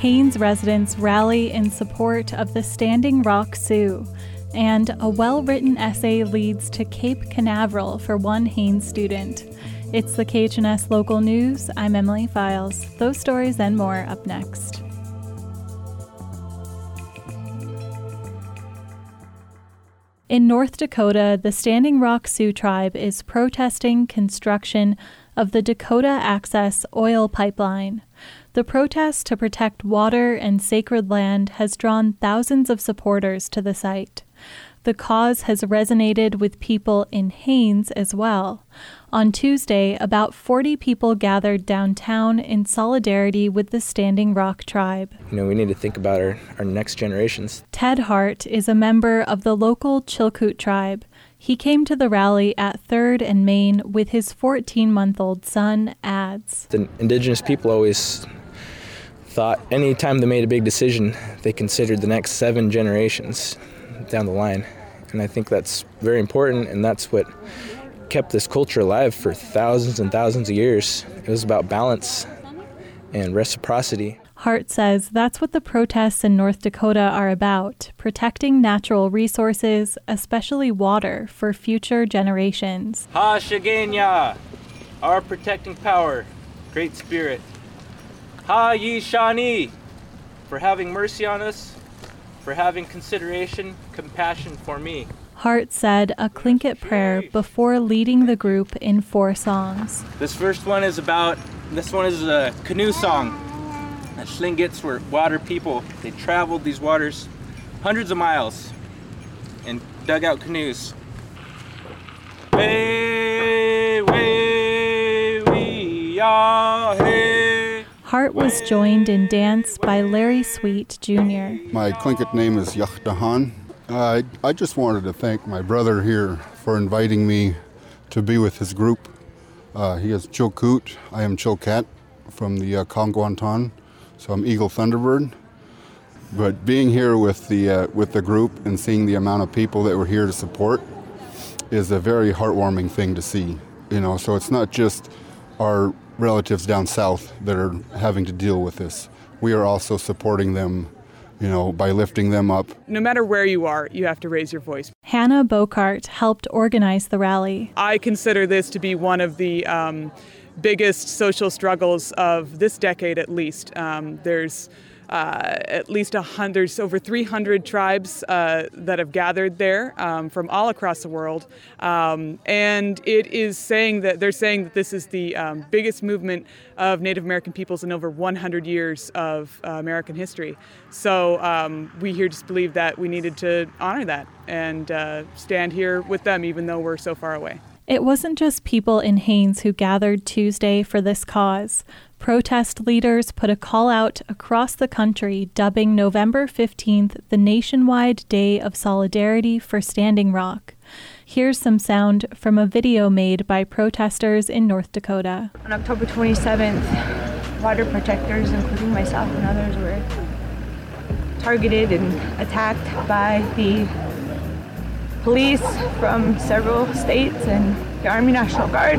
Haines residents rally in support of the Standing Rock Sioux, and a well-written essay leads to Cape Canaveral for one Haines student. It's the KHNS Local News. I'm Emily Files. Those stories and more up next. In North Dakota, the Standing Rock Sioux tribe is protesting construction of the Dakota Access oil pipeline. The protest to protect water and sacred land has drawn thousands of supporters to the site. The cause has resonated with people in Haines as well. On Tuesday, about 40 people gathered downtown in solidarity with the Standing Rock tribe. We need to think about our next generations. Ted Hart is a member of the local Chilkoot tribe. He came to the rally at 3rd and Main with his 14-month-old son, Ads. The indigenous people always thought anytime they made a big decision, they considered the next 7 generations down the line. And I think that's very important, and that's what kept this culture alive for thousands and thousands of years. It was about balance and reciprocity. Hart says that's what the protests in North Dakota are about, protecting natural resources, especially water, for future generations. Ha Shagenya, our protecting power, Great Spirit. Ha Yi Shani, for having mercy on us, for having consideration, compassion for me. Hart said a Tlingit prayer before leading the group in 4 songs. This one is a canoe song. The Tlingits were water people. They traveled these waters hundreds of miles and dug out canoes. Hey, we are, hey. Hart was joined in dance by Larry Sweet Jr. My Tlingit name is Yachtahan. I just wanted to thank my brother here for inviting me to be with his group. He is Chilkoot. I am Chilkat from the Kongwantan, so I'm Eagle Thunderbird. But being here with the group and seeing the amount of people that were here to support is a very heartwarming thing to see. So it's not just our relatives down south that are having to deal with this. We are also supporting them, by lifting them up. No matter where you are, you have to raise your voice. Hannah Bokart helped organize the rally. I consider this to be one of the biggest social struggles of this decade, at least. There's at least there's over 300 tribes that have gathered there from all across the world, and it is they're saying that this is the biggest movement of Native American peoples in over 100 years of American history. So we here just believe that we needed to honor that and stand here with them, even though we're so far away. It wasn't just people in Haines who gathered Tuesday for this cause. Protest leaders put a call out across the country dubbing November 15th the nationwide Day of Solidarity for Standing Rock. Here's some sound from a video made by protesters in North Dakota. On October 27th, water protectors, including myself and others, were targeted and attacked by the police from several states and the Army National Guard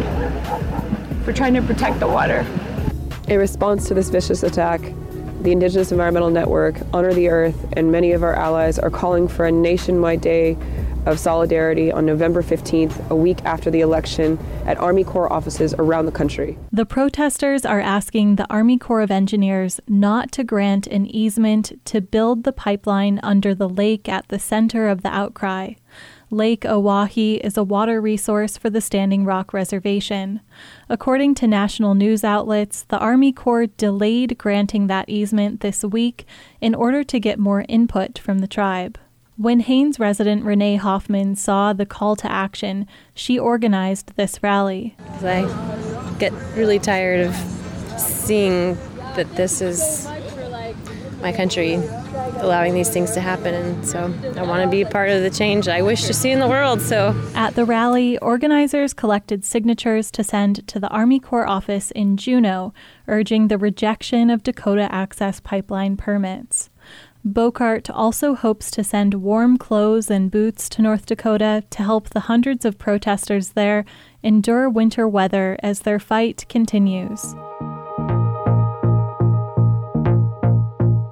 for trying to protect the water. In response to this vicious attack, the Indigenous Environmental Network, Honor the Earth, and many of our allies are calling for a nationwide day of solidarity on November 15th, a week after the election, at Army Corps offices around the country. The protesters are asking the Army Corps of Engineers not to grant an easement to build the pipeline under the lake at the center of the outcry. Lake Oahe is a water resource for the Standing Rock Reservation. According to national news outlets, the Army Corps delayed granting that easement this week in order to get more input from the tribe. When Haines resident Renee Hoffman saw the call to action, she organized this rally. I get really tired of seeing that this is my country allowing these things to happen, and so I want to be a part of the change I wish to see in the world. So at the rally, organizers collected signatures to send to the Army Corps office in Juneau, urging the rejection of Dakota Access Pipeline permits. Bokart also hopes to send warm clothes and boots to North Dakota to help the hundreds of protesters there endure winter weather as their fight continues.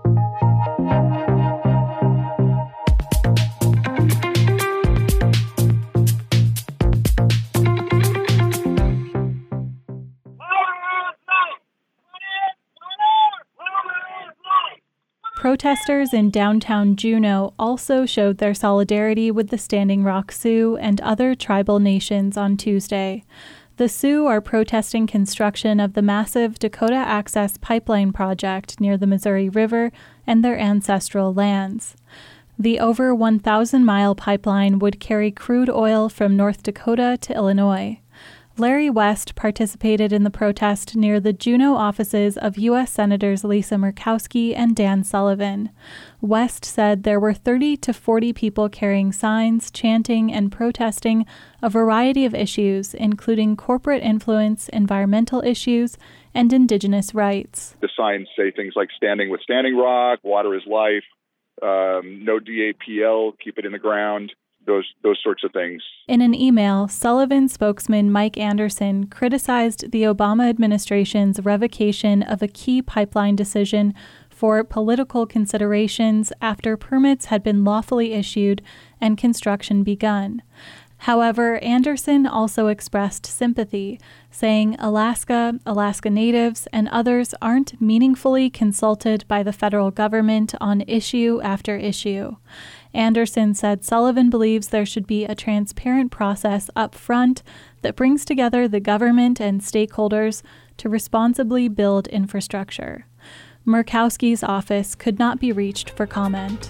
Protesters in downtown Juneau also showed their solidarity with the Standing Rock Sioux and other tribal nations on Tuesday. The Sioux are protesting construction of the massive Dakota Access Pipeline project near the Missouri River and their ancestral lands. The over 1,000-mile pipeline would carry crude oil from North Dakota to Illinois. Larry West participated in the protest near the Juneau offices of U.S. Senators Lisa Murkowski and Dan Sullivan. West said there were 30 to 40 people carrying signs, chanting, and protesting a variety of issues, including corporate influence, environmental issues, and Indigenous rights. The signs say things like standing with Standing Rock, water is life, no DAPL, keep it in the ground. Those sorts of things. In an email, Sullivan spokesman Mike Anderson criticized the Obama administration's revocation of a key pipeline decision for political considerations after permits had been lawfully issued and construction begun. However, Anderson also expressed sympathy, saying Alaska Natives, and others aren't meaningfully consulted by the federal government on issue after issue. Anderson said Sullivan believes there should be a transparent process up front that brings together the government and stakeholders to responsibly build infrastructure. Murkowski's office could not be reached for comment.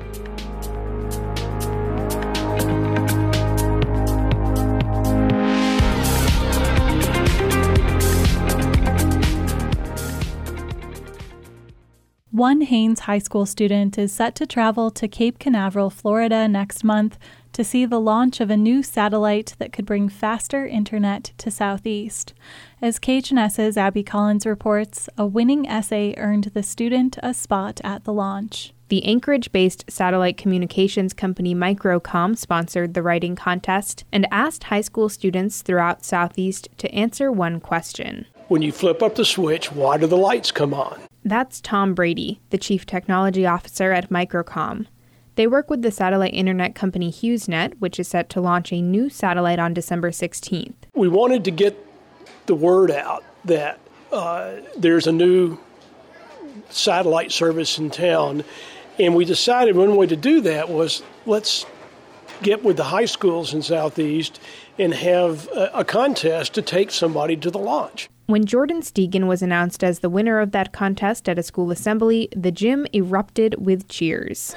One Haines High School student is set to travel to Cape Canaveral, Florida next month to see the launch of a new satellite that could bring faster internet to Southeast. As KHNS's Abby Collins reports, a winning essay earned the student a spot at the launch. The Anchorage-based satellite communications company Microcom sponsored the writing contest and asked high school students throughout Southeast to answer one question. When you flip up the switch, why do the lights come on? That's Tom Brady, the chief technology officer at Microcom. They work with the satellite internet company HughesNet, which is set to launch a new satellite on December 16th. We wanted to get the word out that there's a new satellite service in town, and we decided one way to do that was let's get with the high schools in Southeast and have a contest to take somebody to the launch. When Jordan Stegan was announced as the winner of that contest at a school assembly, the gym erupted with cheers.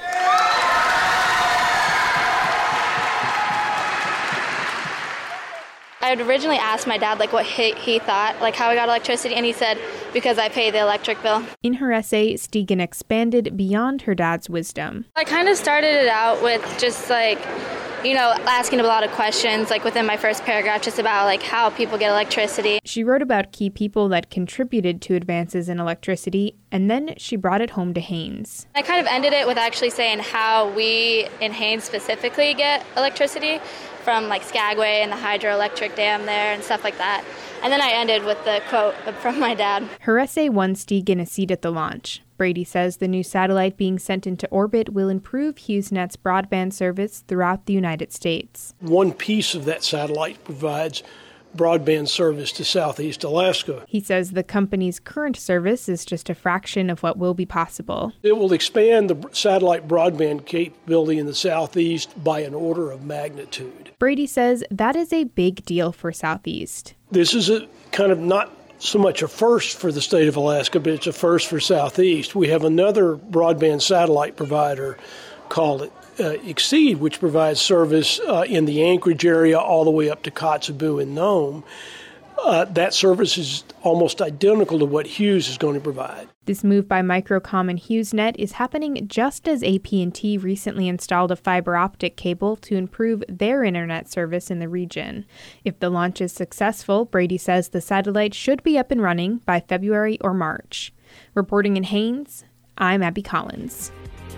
I had originally asked my dad what he thought, how I got electricity, and he said, because I pay the electric bill. In her essay, Stegan expanded beyond her dad's wisdom. I kind of started it out with just asking a lot of questions, within my first paragraph, just about how people get electricity. She wrote about key people that contributed to advances in electricity, and then she brought it home to Haines. I kind of ended it with actually saying how we in Haines specifically get electricity from Skagway and the hydroelectric dam there and stuff like that. And then I ended with the quote from my dad. Her essay won Stegan a seat at the launch. Brady says the new satellite being sent into orbit will improve HughesNet's broadband service throughout the United States. One piece of that satellite provides broadband service to Southeast Alaska. He says the company's current service is just a fraction of what will be possible. It will expand the satellite broadband capability in the Southeast by an order of magnitude. Brady says that is a big deal for Southeast. This is a kind of not so much a first for the state of Alaska, but it's a first for Southeast. We have another broadband satellite provider called Exceed, which provides service in the Anchorage area all the way up to Kotzebue and Nome. That service is almost identical to what Hughes is going to provide. This move by Microcom and HughesNet is happening just as AT&T recently installed a fiber optic cable to improve their internet service in the region. If the launch is successful, Brady says the satellite should be up and running by February or March. Reporting in Haines, I'm Abby Collins.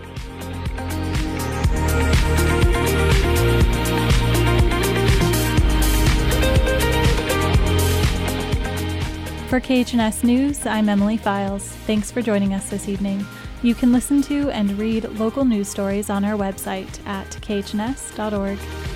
For KHNS News, I'm Emily Files. Thanks for joining us this evening. You can listen to and read local news stories on our website at khns.org.